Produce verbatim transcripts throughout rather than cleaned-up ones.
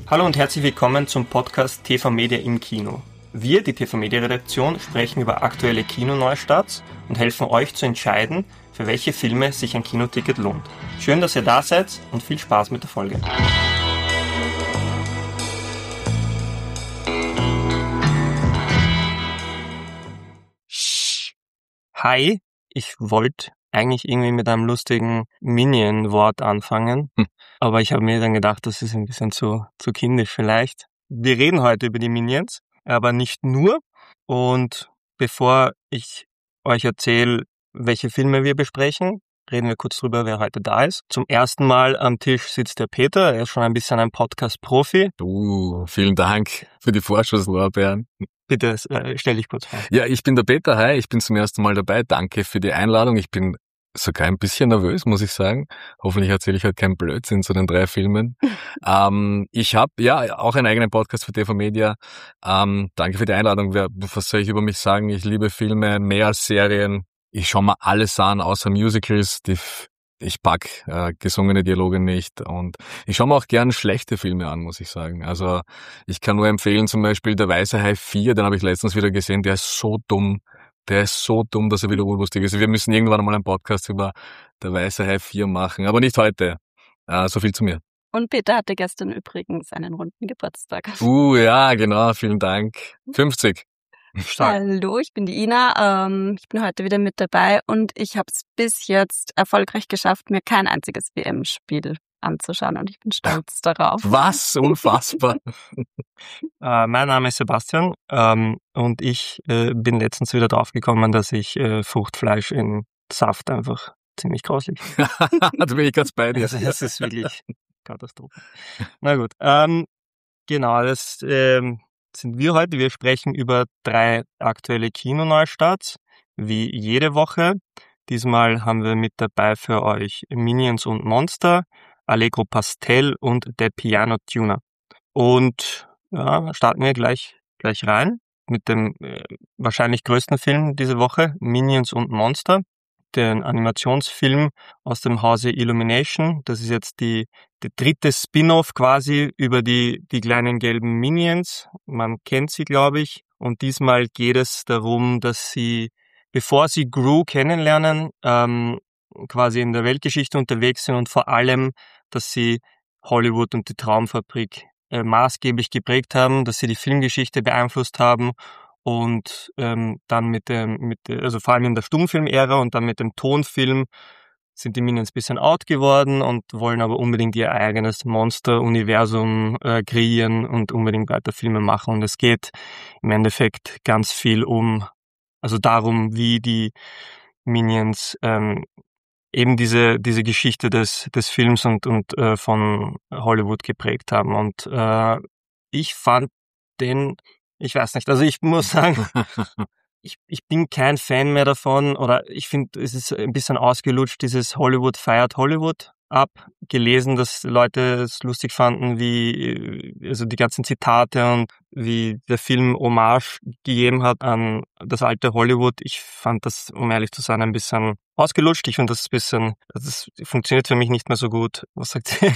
Hallo und herzlich willkommen zum Podcast T V Media im Kino. Wir, die T V Media Redaktion, sprechen über aktuelle Kinoneustarts und helfen euch zu entscheiden, für welche Filme sich ein Kinoticket lohnt. Schön, dass ihr da seid und viel Spaß mit der Folge. Hi, ich wollte eigentlich irgendwie mit einem lustigen Minion-Wort anfangen, hm. aber ich habe mir dann gedacht, das ist ein bisschen zu, zu kindisch vielleicht. Wir reden heute über die Minions, aber nicht nur. Und bevor ich euch erzähle, welche Filme wir besprechen, reden wir kurz drüber, wer heute da ist. Zum ersten Mal am Tisch sitzt der Peter, er ist schon ein bisschen ein Podcast-Profi. Uh, vielen Dank für die Vorschusslorbeeren. Bitte äh, stell dich kurz vor. Ja, ich bin der Peter, hi, ich bin zum ersten Mal dabei. Danke für die Einladung. Ich bin sogar ein bisschen nervös, muss ich sagen. Hoffentlich erzähle ich halt keinen Blödsinn zu den drei Filmen. ähm, ich habe ja auch einen eigenen Podcast für T V Media. Ähm, danke für die Einladung. Was soll ich über mich sagen? Ich liebe Filme mehr als Serien. Ich schaue mir alles an, außer Musicals. Die Ich pack äh, gesungene Dialoge nicht und ich schaue mir auch gern schlechte Filme an, muss ich sagen. Also ich kann nur empfehlen, zum Beispiel Der Weiße Hai vier, den habe ich letztens wieder gesehen, der ist so dumm. Der ist so dumm, dass er wieder urlustig ist. Wir müssen irgendwann einmal einen Podcast über Der Weiße Hai vier machen, aber nicht heute. Äh, so viel zu mir. Und Peter hatte gestern übrigens einen runden Geburtstag. Uh, ja, genau, vielen Dank. fünfzig. Stark. Hallo, ich bin die Ina. Ähm, ich bin heute wieder mit dabei und ich habe es bis jetzt erfolgreich geschafft, mir kein einziges W M-Spiel anzuschauen und ich bin stolz darauf. Was? Unfassbar. äh, mein Name ist Sebastian ähm, und ich äh, bin letztens wieder draufgekommen, dass ich äh, Fruchtfleisch in Saft einfach ziemlich grauslich finde. Da bin ich ganz bei dir. Also, das ist wirklich Katastrophe. Na gut, ähm, genau, das ähm, sind wir heute. Wir sprechen über drei aktuelle Kinoneustarts, wie jede Woche. Diesmal haben wir mit dabei für euch Minions und Monster, Allegro Pastel und Der Piano Tuner. Und ja, starten wir gleich gleich rein mit dem äh, wahrscheinlich größten Film diese Woche, Minions und Monster, den Animationsfilm aus dem Hause Illumination. Das ist jetzt die, die dritte Spin-off quasi über die, die kleinen gelben Minions. Man kennt sie, glaube ich. Und diesmal geht es darum, dass sie, bevor sie Gru kennenlernen, ähm, quasi in der Weltgeschichte unterwegs sind und vor allem, dass sie Hollywood und die Traumfabrik äh, maßgeblich geprägt haben, dass sie die Filmgeschichte beeinflusst haben. Und ähm, dann mit dem, mit also vor allem in der Stummfilm-Ära und dann mit dem Tonfilm sind die Minions ein bisschen out geworden und wollen aber unbedingt ihr eigenes Monster-Universum äh, kreieren und unbedingt weiter Filme machen. Und es geht im Endeffekt ganz viel um, also darum, wie die Minions ähm, eben diese diese Geschichte des des Films und und äh, von Hollywood geprägt haben. Und äh, ich fand den Ich weiß nicht, also ich muss sagen, ich, ich bin kein Fan mehr davon oder ich finde, es ist ein bisschen ausgelutscht, dieses Hollywood feiert Hollywood ab. Gelesen, dass Leute es lustig fanden, wie, also die ganzen Zitate und wie der Film Hommage gegeben hat an das alte Hollywood. Ich fand das, um ehrlich zu sein, ein bisschen ausgelutscht. Ich finde das ein bisschen, das funktioniert für mich nicht mehr so gut. Was sagt ihr?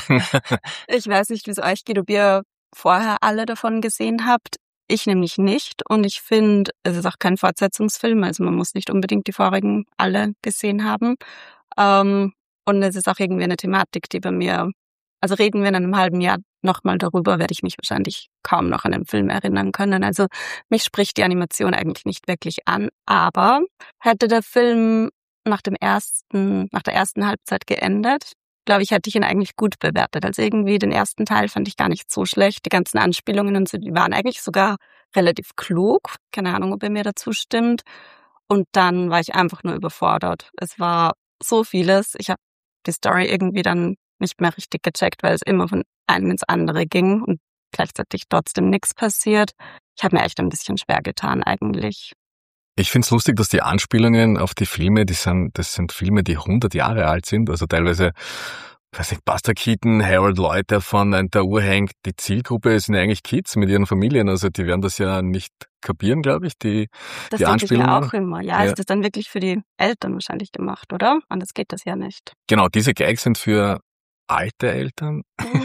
Ich weiß nicht, wie es euch geht, ob ihr vorher alle davon gesehen habt. Ich nämlich nicht und ich finde, es ist auch kein Fortsetzungsfilm, also man muss nicht unbedingt die vorigen alle gesehen haben. Ähm, und es ist auch irgendwie eine Thematik, die bei mir, also reden wir in einem halben Jahr nochmal darüber, werde ich mich wahrscheinlich kaum noch an den Film erinnern können. Also mich spricht die Animation eigentlich nicht wirklich an, aber hätte der Film nach dem ersten, nach der ersten Halbzeit geendet, glaube ich, hätte ich ihn eigentlich gut bewertet. Also irgendwie den ersten Teil fand ich gar nicht so schlecht. Die ganzen Anspielungen und so, die waren eigentlich sogar relativ klug. Keine Ahnung, ob ihr mir dazu stimmt. Und dann war ich einfach nur überfordert. Es war so vieles. Ich habe die Story irgendwie dann nicht mehr richtig gecheckt, weil es immer von einem ins andere ging und gleichzeitig trotzdem nichts passiert. Ich habe mir echt ein bisschen schwer getan eigentlich. Ich find's lustig, dass die Anspielungen auf die Filme, die sind, das sind Filme, die hundert Jahre alt sind, also teilweise, weiß nicht, Buster Keaton, Harold Lloyd, der von der Uhr hängt. Die Zielgruppe sind ja eigentlich Kids mit ihren Familien, also die werden das ja nicht kapieren, glaube ich, die, das die Anspielungen. Das denke ich mir auch immer, ja, ja. Ist das dann wirklich für die Eltern wahrscheinlich gemacht, oder? Anders geht das ja nicht. Genau, diese Gags sind für alte Eltern.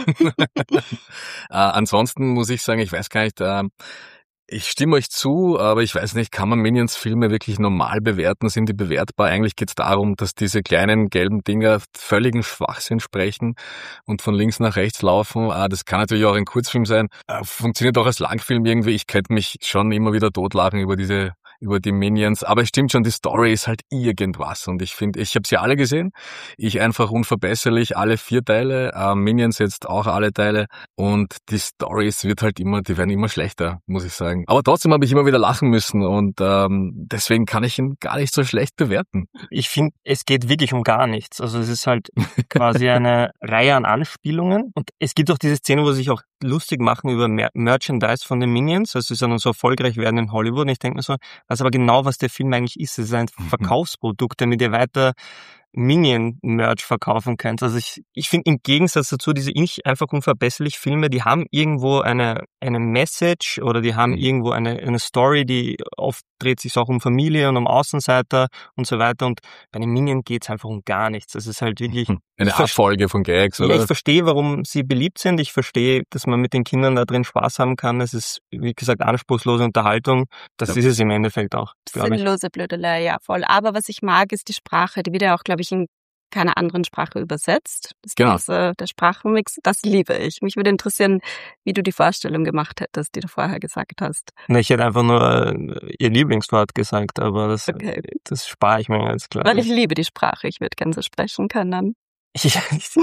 äh, ansonsten muss ich sagen, ich weiß gar nicht, äh, ich stimme euch zu, aber ich weiß nicht, kann man Minions-Filme wirklich normal bewerten? Sind die bewertbar? Eigentlich geht es darum, dass diese kleinen gelben Dinger völligen Schwachsinn sprechen und von links nach rechts laufen. Das kann natürlich auch ein Kurzfilm sein. Funktioniert auch als Langfilm irgendwie. Ich könnte mich schon immer wieder totlachen über diese über die Minions, aber es stimmt schon, die Story ist halt irgendwas und ich finde, ich habe sie alle gesehen, ich einfach unverbesserlich, alle vier Teile, äh, Minions jetzt auch alle Teile und die Stories wird halt immer, die werden immer schlechter, muss ich sagen. Aber trotzdem habe ich immer wieder lachen müssen und ähm, deswegen kann ich ihn gar nicht so schlecht bewerten. Ich finde, es geht wirklich um gar nichts, also es ist halt quasi eine Reihe an Anspielungen und es gibt auch diese Szene, wo sie sich auch lustig machen über Mer- Merchandise von den Minions, also sie dann so erfolgreich werden in Hollywood und ich denke mir so, weiß aber genau, was der Film eigentlich ist. Es ist ein Verkaufsprodukt, damit ihr weiter Minion-Merch verkaufen könnt. Also ich, ich finde im Gegensatz dazu, diese nicht einfach unverbesserlich Filme, die haben irgendwo eine, eine Message oder die haben irgendwo eine, eine Story, die oft dreht sich auch um Familie und um Außenseiter und so weiter. Und bei den Minion geht's einfach um gar nichts. Es ist halt wirklich eine Abfolge von Gags, oder? Ja, ich verstehe, warum sie beliebt sind. Ich verstehe, dass man mit den Kindern da drin Spaß haben kann. Es ist, wie gesagt, anspruchslose Unterhaltung. Das ja. ist es im Endeffekt auch, glaube ich. Sinnlose Blödelei, ja, voll. Aber was ich mag, ist die Sprache. Die wird ja auch, glaube ich, in keiner anderen Sprache übersetzt. Das genau. ist, äh, der Sprachenmix, das liebe ich. Mich würde interessieren, wie du die Vorstellung gemacht hättest, die du vorher gesagt hast. Na, ich hätte einfach nur äh, ihr Lieblingswort gesagt, aber das, okay. das spare ich mir jetzt klar. Weil ich liebe die Sprache. Ich würde gerne so sprechen können. Ich, ich,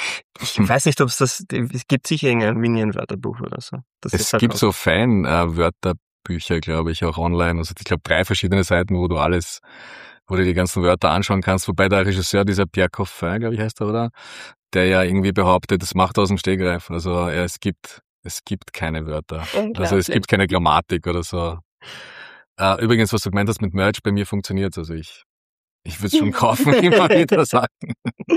ich weiß nicht, ob es das, es gibt sicher irgendein Minion-Wörterbuch oder so. Das es ist halt gibt auch so Fan-Wörterbücher, glaube ich, auch online. Also ich glaube drei verschiedene Seiten, wo du alles, wo du die ganzen Wörter anschauen kannst. Wobei der Regisseur, dieser Pierre Coffin, glaube ich, heißt er, oder? Der ja irgendwie behauptet, das macht er aus dem Stegreif. Also er, es gibt, es gibt keine Wörter. Also es gibt keine Grammatik oder so. Äh, übrigens, was du gemeint hast mit Merch, bei mir funktioniert. Also ich Ich würde es schon kaufen, immer wieder sagen.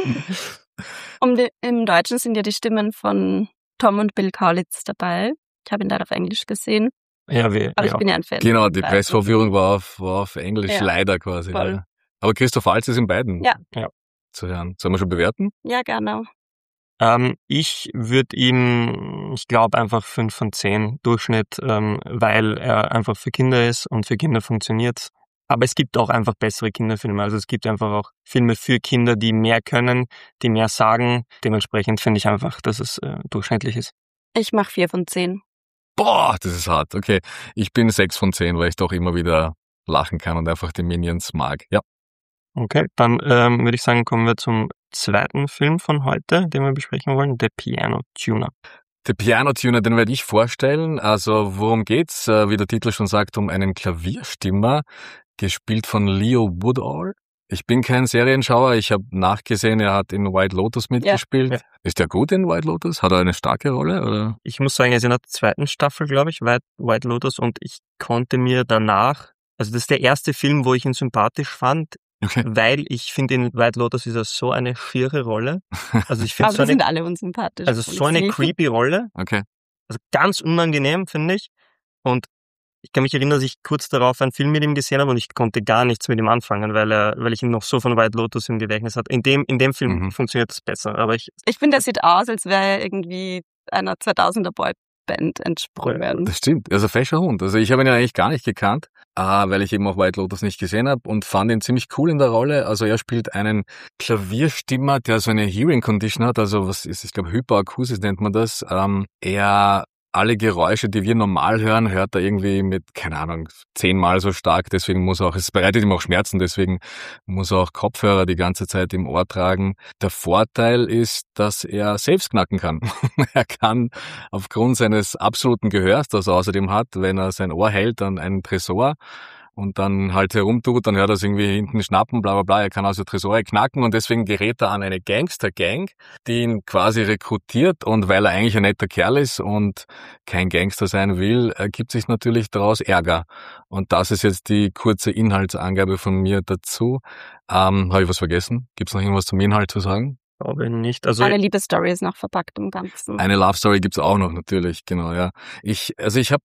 Um die, Im Deutschen sind ja die Stimmen von Tom und Bill Kaulitz dabei. Ich habe ihn leider auf Englisch gesehen. Ja, wie, aber ja. ich bin ja ein Fan. Genau, die Pressvorführung war auf, war auf Englisch, ja, leider quasi. Ja. Aber Christoph Waltz ist in beiden ja. Ja. zu hören. Sollen wir schon bewerten? Ja, gerne. Ähm, ich würde ihm, ich glaube, einfach fünf von zehn Durchschnitt, ähm, weil er einfach für Kinder ist und für Kinder funktioniert. Aber es gibt auch einfach bessere Kinderfilme. Also es gibt einfach auch Filme für Kinder, die mehr können, die mehr sagen. Dementsprechend finde ich einfach, dass es äh, durchschnittlich ist. Ich mache vier von zehn. Boah, das ist hart. Okay, ich bin sechs von zehn, weil ich doch immer wieder lachen kann und einfach die Minions mag. Ja. Okay, dann ähm, würde ich sagen, kommen wir zum zweiten Film von heute, den wir besprechen wollen, The Piano Tuner. The Piano Tuner, den werde ich vorstellen. Also worum geht's? Wie der Titel schon sagt, um einen Klavierstimmer, gespielt von Leo Woodall. Ich bin kein Serienschauer, ich habe nachgesehen, er hat in White Lotus mitgespielt. Ja. Ja. Ist er gut in White Lotus? Hat er eine starke Rolle? Oder? Ich muss sagen, er ist in der zweiten Staffel, glaube ich, White, White Lotus, und ich konnte mir danach, also das ist der erste Film, wo ich ihn sympathisch fand, okay, weil ich finde, in White Lotus ist er so eine schiere Rolle. Also ich finde so sind eine, alle unsympathisch. Also so eine creepy Rolle. Okay. Also ganz unangenehm, finde ich. Und ich kann mich erinnern, dass ich kurz darauf einen Film mit ihm gesehen habe und ich konnte gar nichts mit ihm anfangen, weil er, weil ich ihn noch so von White Lotus im Gedächtnis hatte. In dem, in dem Film mhm. funktioniert das besser, aber ich... Ich finde, er sieht aus, als wäre er irgendwie einer zweitausender Boyband entsprungen. Das stimmt, also fescher Hund. Also ich habe ihn ja eigentlich gar nicht gekannt, weil ich eben auch White Lotus nicht gesehen habe und fand ihn ziemlich cool in der Rolle. Also er spielt einen Klavierstimmer, der so eine Hearing Condition hat, also was ist, ich glaube Hyperakusis nennt man das. Ähm, er alle Geräusche, die wir normal hören, hört er irgendwie mit, keine Ahnung, zehnmal so stark. Deswegen muss er auch, es bereitet ihm auch Schmerzen, deswegen muss er auch Kopfhörer die ganze Zeit im Ohr tragen. Der Vorteil ist, dass er Safes knacken kann. Er kann aufgrund seines absoluten Gehörs, das er außerdem hat, wenn er sein Ohr hält an einen Tresor und dann halt herumtut, dann hört er es irgendwie hinten schnappen, bla bla bla. Er kann also Tresore knacken und deswegen gerät er an eine Gangster-Gang, die ihn quasi rekrutiert, und weil er eigentlich ein netter Kerl ist und kein Gangster sein will, ergibt sich natürlich daraus Ärger. Und das ist jetzt die kurze Inhaltsangabe von mir dazu. Ähm, habe ich was vergessen? Gibt's noch irgendwas zum Inhalt zu sagen? Glaube nicht. Also eine Liebesstory ist noch verpackt im Ganzen. Eine Love Story gibt's auch noch, natürlich, genau, ja. Ich, also ich habe da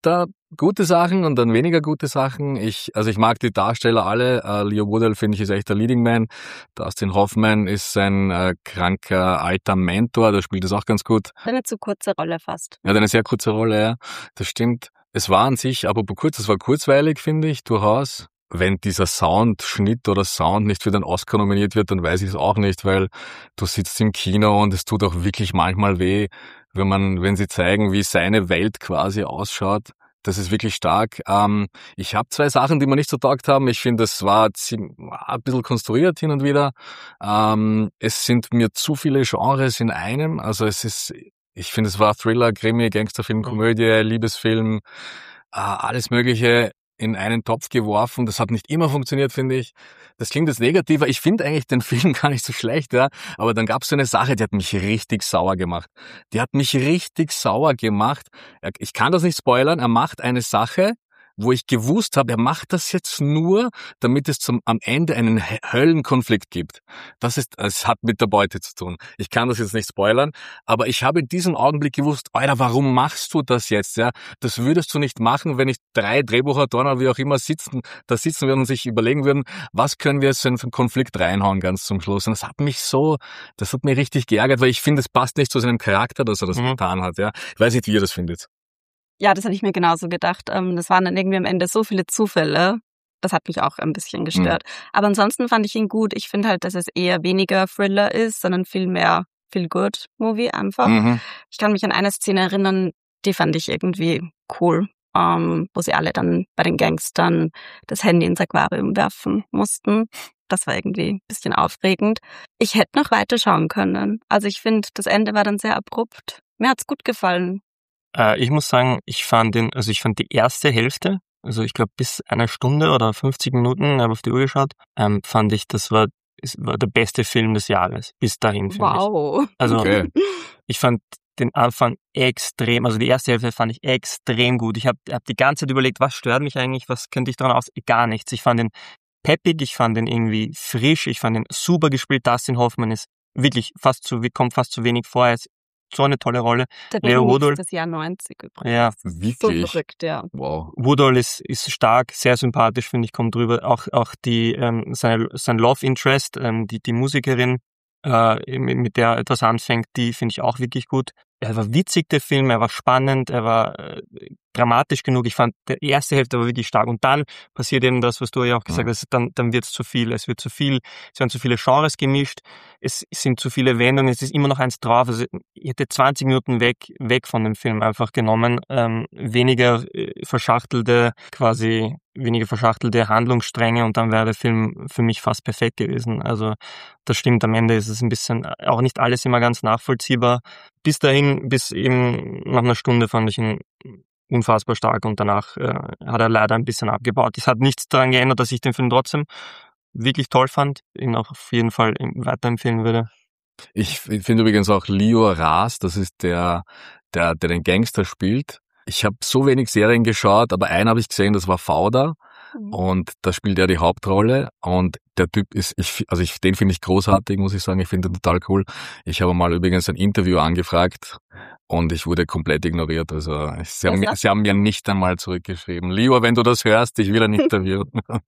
gute Sachen und dann weniger gute Sachen. Ich, also ich mag die Darsteller alle. Uh, Leo Woodall finde ich ist echt der Leading Man. Dustin Hoffman ist sein äh, kranker alter Mentor, der spielt das auch ganz gut. Eine zu kurze Rolle fast. Er hat eine sehr kurze Rolle, ja. Das stimmt. Es war an sich, aber kurz, es war kurzweilig, finde ich, durchaus. Wenn dieser Soundschnitt oder Sound nicht für den Oscar nominiert wird, dann weiß ich es auch nicht, weil du sitzt im Kino und es tut auch wirklich manchmal weh, wenn man, wenn sie zeigen, wie seine Welt quasi ausschaut. Das ist wirklich stark. Ähm, ich habe zwei Sachen, die mir nicht so taugt haben. Ich finde, es war ziemlich, ein bisschen konstruiert hin und wieder. Ähm, es sind mir zu viele Genres in einem. Also es ist, ich finde, es war Thriller, Krimi, Gangsterfilm, Komödie, Liebesfilm, äh, alles Mögliche in einen Topf geworfen. Das hat nicht immer funktioniert, finde ich. Das klingt jetzt negativer. Ich finde eigentlich den Film gar nicht so schlecht, ja. Aber dann gab es so eine Sache, die hat mich richtig sauer gemacht. Die hat mich richtig sauer gemacht. Ich kann das nicht spoilern. Er macht eine Sache, wo ich gewusst habe, er macht das jetzt nur, damit es zum, am Ende einen Höllenkonflikt gibt. Das ist, es hat mit der Beute zu tun. Ich kann das jetzt nicht spoilern, aber ich habe in diesem Augenblick gewusst, Alter, warum machst du das jetzt, ja? Das würdest du nicht machen, wenn ich drei Drehbuchautoren oder wie auch immer sitzen, da sitzen würden und sich überlegen würden, was können wir jetzt in einen Konflikt reinhauen ganz zum Schluss. Und das hat mich so, das hat mich richtig geärgert, weil ich finde, es passt nicht zu seinem Charakter, dass er das mhm. getan hat, ja? Ich weiß nicht, wie ihr das findet. Ja, das hatte ich mir genauso gedacht. Das waren dann irgendwie am Ende so viele Zufälle. Das hat mich auch ein bisschen gestört. Mhm. Aber ansonsten fand ich ihn gut. Ich finde halt, dass es eher weniger Thriller ist, sondern viel mehr Feel-Good-Movie einfach. Mhm. Ich kann mich an eine Szene erinnern, die fand ich irgendwie cool, ähm, wo sie alle dann bei den Gangstern das Handy ins Aquarium werfen mussten. Das war irgendwie ein bisschen aufregend. Ich hätte noch weiter schauen können. Also ich finde, das Ende war dann sehr abrupt. Mir hat's gut gefallen. Ich muss sagen, ich fand den, also ich fand die erste Hälfte, also ich glaube bis eine Stunde oder fünfzig Minuten, habe auf die Uhr geschaut, ähm, fand ich, das war, war der beste Film des Jahres. Bis dahin, finde ich. Wow. Also okay. Ich fand den Anfang extrem, also die erste Hälfte fand ich extrem gut. Ich habe hab die ganze Zeit überlegt, was stört mich eigentlich, was könnte ich daran aus? Gar nichts. Ich fand den peppig, ich fand den irgendwie frisch, ich fand den super gespielt. Dustin Hoffman ist wirklich fast zu, kommt fast zu wenig vor. Er ist so eine tolle Rolle. Der Leo Woodall ist das Jahr neunzig übrigens. Ja, wirklich. So verrückt, ja. Wow. Woodall ist ist stark, sehr sympathisch, finde ich, kommt drüber. Auch auch die ähm, seine sein Love Interest, ähm, die die Musikerin, äh, mit der er etwas anfängt, die finde ich auch wirklich gut. Er war witzig, der Film, er war spannend, er war äh, dramatisch genug. Ich fand, die erste Hälfte war wirklich stark. Und dann passiert eben das, was du ja auch gesagt hast, dann, dann wird es zu viel. Es wird zu viel, es werden zu viele Genres gemischt, es sind zu viele Wendungen, es ist immer noch eins drauf. Also ich hätte zwanzig Minuten weg, weg von dem Film einfach genommen. Ähm, weniger äh, verschachtelte, quasi weniger verschachtelte Handlungsstränge und dann wäre der Film für mich fast perfekt gewesen. Also das stimmt, am Ende ist es ein bisschen, auch nicht alles immer ganz nachvollziehbar. Bis dahin, bis eben nach einer Stunde fand ich ihn unfassbar stark und danach äh, hat er leider ein bisschen abgebaut. Es hat nichts daran geändert, dass ich den Film trotzdem wirklich toll fand, ihn auch auf jeden Fall weiterempfehlen würde. Ich finde übrigens auch Leo Ras, das ist der, der, der den Gangster spielt. Ich habe so wenig Serien geschaut, aber einen habe ich gesehen, das war Fauda. Und da spielt er die Hauptrolle und der Typ ist, ich, also ich, den finde ich großartig, muss ich sagen, ich finde ihn total cool. Ich habe mal übrigens ein Interview angefragt und ich wurde komplett ignoriert, also sie haben, sie haben mir nicht einmal zurückgeschrieben. Leo, wenn du das hörst, ich will ein Interview.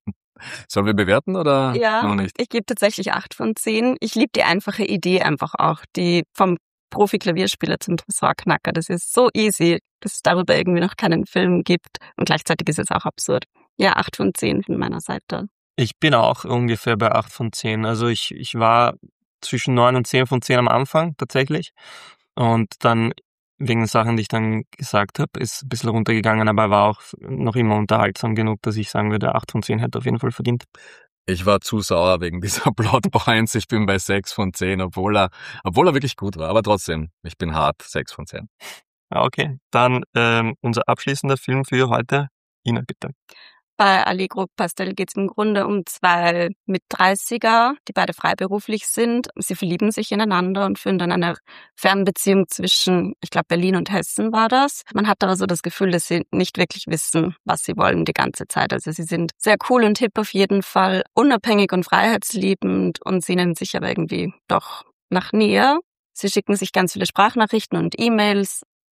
Sollen wir bewerten oder ja, noch nicht? Ich gebe tatsächlich acht von zehn. Ich liebe die einfache Idee einfach auch, die vom Profi-Klavierspieler zum Tresorknacker. Das ist so easy, dass es darüber irgendwie noch keinen Film gibt und gleichzeitig ist es auch absurd. Ja, acht von zehn von meiner Seite. Ich bin auch ungefähr bei acht von zehn. Also ich, ich war zwischen neun und zehn von zehn am Anfang tatsächlich. Und dann wegen Sachen, die ich dann gesagt habe, ist ein bisschen runtergegangen, aber er war auch noch immer unterhaltsam genug, dass ich sagen würde, acht von zehn hätte auf jeden Fall verdient. Ich war zu sauer wegen dieser Plotpoints. Ich bin bei sechs von zehn, obwohl er, obwohl er wirklich gut war. Aber trotzdem, ich bin hart, sechs von zehn. Okay, dann ähm, unser abschließender Film für heute. Ina, bitte. Bei Allegro Pastel geht es im Grunde um zwei Mit-dreißiger, die beide freiberuflich sind. Sie verlieben sich ineinander und führen dann eine Fernbeziehung zwischen, ich glaube, Berlin und Hessen war das. Man hat aber so das Gefühl, dass sie nicht wirklich wissen, was sie wollen die ganze Zeit. Also sie sind sehr cool und hip auf jeden Fall, unabhängig und freiheitsliebend und sehnen sich aber irgendwie doch nach Nähe. Sie schicken sich ganz viele Sprachnachrichten und E-Mails.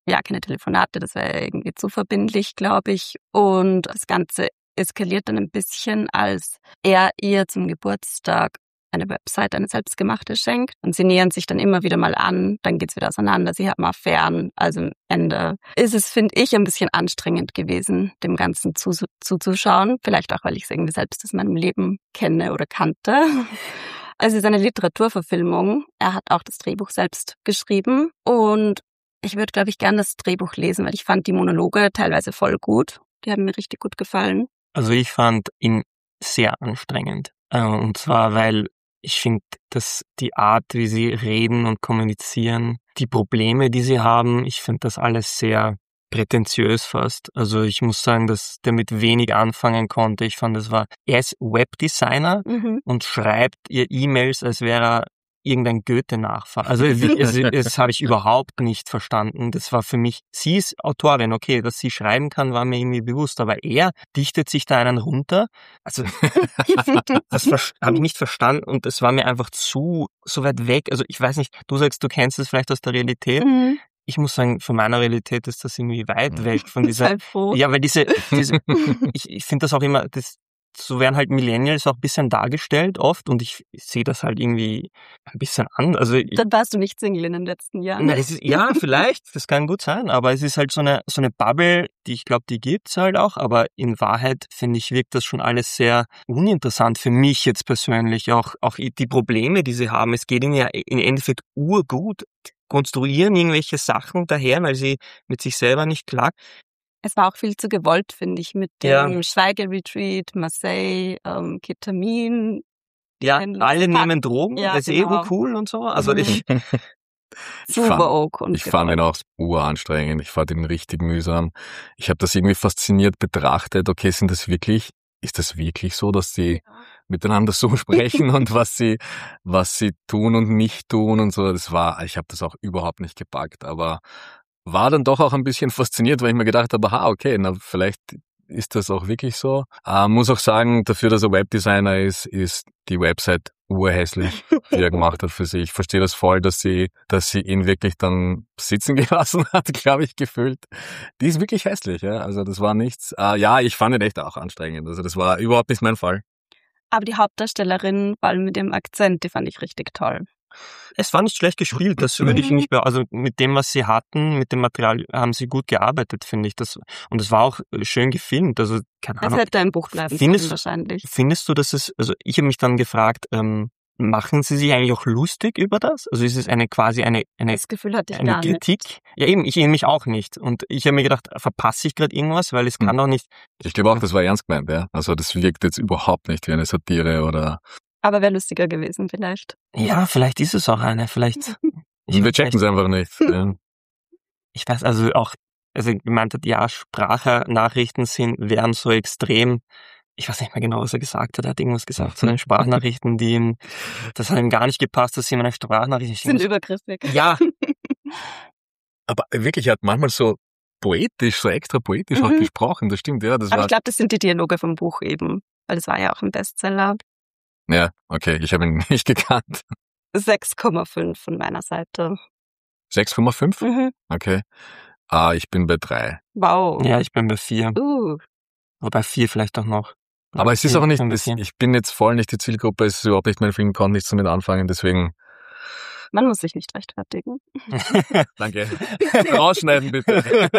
ja, keine Telefonate, das wäre irgendwie zu verbindlich, glaube ich. Und das Ganze eskaliert dann ein bisschen, als er ihr zum Geburtstag eine Website, eine selbstgemachte schenkt. Und sie nähern sich dann immer wieder mal an, dann geht's wieder auseinander, sie haben Affären. Also am Ende ist es, finde ich, ein bisschen anstrengend gewesen, dem Ganzen zu, zuzuschauen. Vielleicht auch, weil ich es irgendwie selbst aus meinem Leben kenne oder kannte. Also es ist eine Literaturverfilmung. Er hat auch das Drehbuch selbst geschrieben. Und ich würde, glaube ich, gerne das Drehbuch lesen, weil ich fand die Monologe teilweise voll gut. Die haben mir richtig gut gefallen. Also ich fand ihn sehr anstrengend. Und zwar, weil ich finde, dass die Art, wie sie reden und kommunizieren, die Probleme, die sie haben, ich finde das alles sehr prätentiös fast. Also ich muss sagen, dass der mit wenig anfangen konnte. Ich fand, das war, er ist Webdesigner mhm. und schreibt ihr E-Mails, als wäre er irgendein Goethe-Nachfahre. Also das, das habe ich überhaupt nicht verstanden. Das war für mich, sie ist Autorin, okay, dass sie schreiben kann, war mir irgendwie bewusst, aber er dichtet sich da einen runter. Also das habe ich nicht verstanden und es war mir einfach zu, so weit weg. Also ich weiß nicht, du sagst, du kennst es vielleicht aus der Realität. Mhm. Ich muss sagen, von meiner Realität ist das irgendwie weit weg von dieser, ja, weil diese, diese ich, ich finde das auch immer, das, so werden halt Millennials auch ein bisschen dargestellt oft und ich sehe das halt irgendwie ein bisschen an. Also ich, dann warst du nicht Single in den letzten Jahren. Na, es ist, ja, vielleicht, das kann gut sein, aber es ist halt so eine so eine Bubble, die ich glaube, die gibt's halt auch, aber in Wahrheit, finde ich, wirkt das schon alles sehr uninteressant für mich jetzt persönlich. Auch auch die Probleme, die sie haben, es geht ihnen ja im Endeffekt urgut, konstruieren irgendwelche Sachen daher, weil sie mit sich selber nicht klar. Es war auch viel zu gewollt, finde ich, mit dem ja. Schweigeretreat, Marseille, ähm, Ketamin. Ja, alle Tag. Nehmen Drogen, ja, das ist genau. eh cool und so. Also mhm. ich, ich fand, ich fand ihn auch uranstrengend. Ich fand ihn richtig mühsam. Ich habe das irgendwie fasziniert betrachtet. Okay, sind das wirklich, ist das wirklich so, dass sie ja. miteinander so sprechen und was sie, was sie tun und nicht tun und so. Das war, ich habe das auch überhaupt nicht gepackt, aber war dann doch auch ein bisschen fasziniert, weil ich mir gedacht habe, aha, okay, na vielleicht ist das auch wirklich so. Ähm, muss auch sagen, dafür, dass er Webdesigner ist, ist die Website urhässlich, die er gemacht hat für sich. Ich verstehe das voll, dass sie, dass sie ihn wirklich dann sitzen gelassen hat, glaube ich, gefühlt. Die ist wirklich hässlich, ja. Also das war nichts. Äh, ja, ich fand ihn echt auch anstrengend. Also das war überhaupt nicht mein Fall. Aber die Hauptdarstellerin, vor allem mit dem Akzent, die fand ich richtig toll. Es war nicht schlecht gespielt, das würde ich nicht mehr, also mit dem, was sie hatten, mit dem Material haben sie gut gearbeitet, finde ich. Das, und es war auch schön gefilmt, also keine Ahnung. Es hätte ein Buch bleiben können, wahrscheinlich. Findest du, dass es, also ich habe mich dann gefragt, ähm, machen sie sich eigentlich auch lustig über das? Also ist es eine quasi eine, eine, das Gefühl hatte ich eine gar Kritik? Nicht. Ja eben, ich mich auch nicht. Und ich habe mir gedacht, verpasse ich gerade irgendwas, weil es kann doch nicht... Ich glaube auch, das war ernst gemeint, ja. Also das wirkt jetzt überhaupt nicht wie eine Satire oder... Aber wäre lustiger gewesen vielleicht. Ja, vielleicht ist es auch eine, vielleicht... Wir checken es einfach nicht. Ja. Ich weiß, also auch, also gemeint hat, ja, Sprachnachrichten sind, wären so extrem, ich weiß nicht mehr genau, was er gesagt hat, er hat irgendwas gesagt zu den Sprachnachrichten, die ihm, das hat ihm gar nicht gepasst, dass ihm eine Sprachnachricht... Sind übergriffig. Ja. Aber wirklich, er hat manchmal so poetisch, so extra poetisch mhm. auch gesprochen, das stimmt, ja. Das Aber war ich glaube, das sind die Dialoge vom Buch eben, weil das war ja auch ein Bestseller. Ja, okay, ich habe ihn nicht gekannt. sechs Komma fünf von meiner Seite. sechs Komma fünf? Mhm. Okay. Ah, ich bin bei drei. Wow. Ja, ich bin bei vier. Uh. Wobei vier vielleicht auch noch. Aber es ist auch nicht, es, ich bin jetzt voll nicht die Zielgruppe, es ist überhaupt nicht mein Film, konnte nichts damit anfangen, deswegen... Man muss sich nicht rechtfertigen. Danke. Rausschneiden bitte.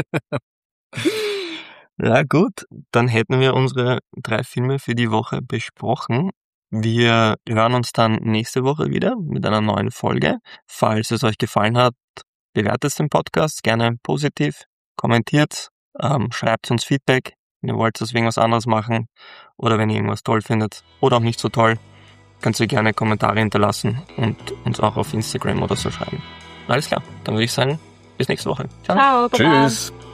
Ja gut, dann hätten wir unsere drei Filme für die Woche besprochen. Wir hören uns dann nächste Woche wieder mit einer neuen Folge. Falls es euch gefallen hat, bewertet den Podcast gerne positiv, kommentiert, ähm, schreibt uns Feedback, wenn ihr wollt, dass wir irgendwas anderes machen oder wenn ihr irgendwas toll findet oder auch nicht so toll, könnt ihr gerne Kommentare hinterlassen und uns auch auf Instagram oder so schreiben. Alles klar, dann würde ich sagen, bis nächste Woche. Ciao. Ciao. Tschüss.